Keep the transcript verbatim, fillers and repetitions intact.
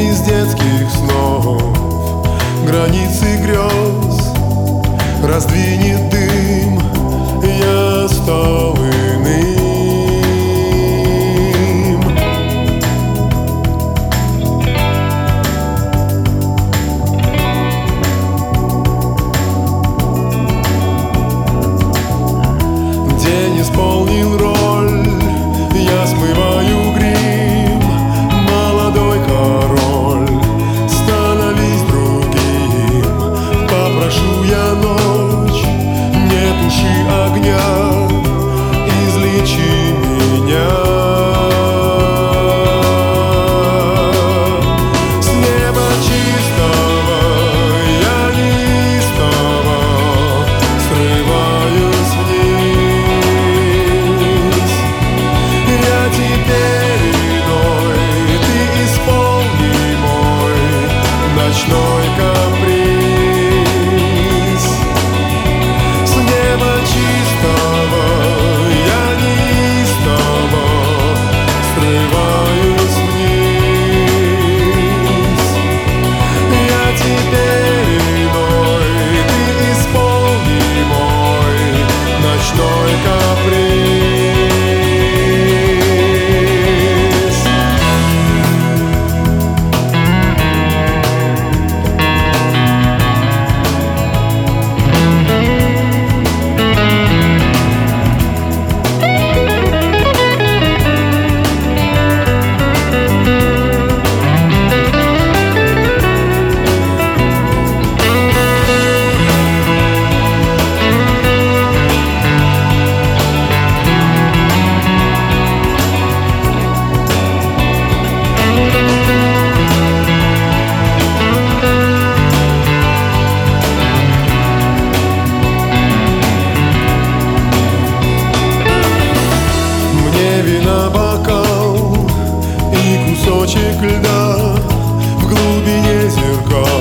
из детских снов, границы грез раздвинет дым, я стал иным. День исполнил роль, я смываю грим, молодой король, становись другим. Попрошу я ночь, не туши огня, излечи меня. С неба чистого я неистово срываюсь вниз. Я теперь иной, ты исполни мой ночной каприз. С неба чистого я неистово срываюсь вниз. Я теперь иной, ты исполни мой ночной каприз. Вина бокал и кусочек льда в глубине зеркал.